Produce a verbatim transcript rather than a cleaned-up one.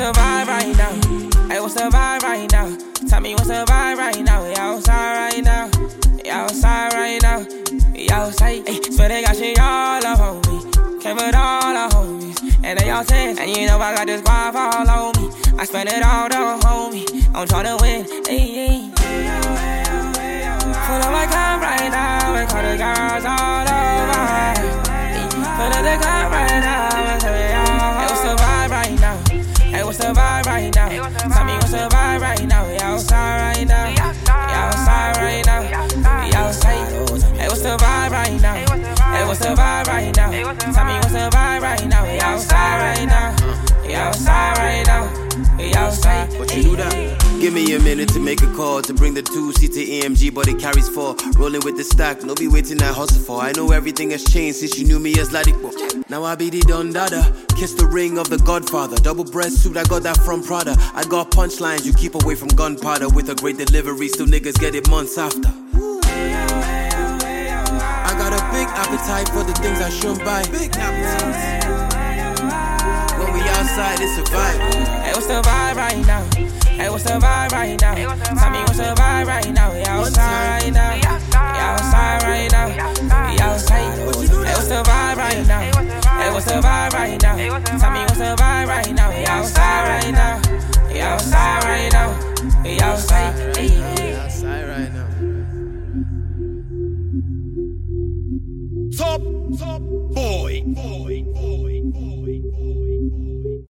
the vibe right now? Hey, what's the vibe right now? Tell me what's the vibe right now? We outside right now. We outside right now. We outside. Hey, swear they got shit all up on me. Came with all the homies. And they all tense. And you know I got this guap all on me. I spend it all on homie. I'm tryna win. Hey, hey. Full of my cup right now. And call the girls all over. Full of the cup right now. And tell me all. Hey, what's the vibe right now? Hey, what's the vibe right now? Tell me what's the vibe right now? We outside right now. We outside right now. We outside. Hey, what's the vibe right now? Hey, what's the vibe right now? Tell me what's the vibe right now? We outside right now. We outside right now. We outside. What you do that? Give me a minute to make a call to bring the two-seater A M G, but it carries four. Rolling with the stack, no be waiting I hustle for. I know everything has changed since you knew me as Ladipo. Now I be the Don Dada, kiss the ring of the Godfather. Double breast suit, I got that from Prada. I got punchlines, you keep away from gunpowder. With a great delivery, still niggas get it months after. I got a big appetite for the things I shouldn't buy. Big appetite. When we outside, it's a vibe. Hey, what's the vibe right now? Hey, what's the vibe right now? Tell me what's the vibe right now? We outside right now. We outside right now. We outside. Hey, what's the vibe right now? Hey, what's the vibe right now? Tell me what's the vibe right now? We outside right now.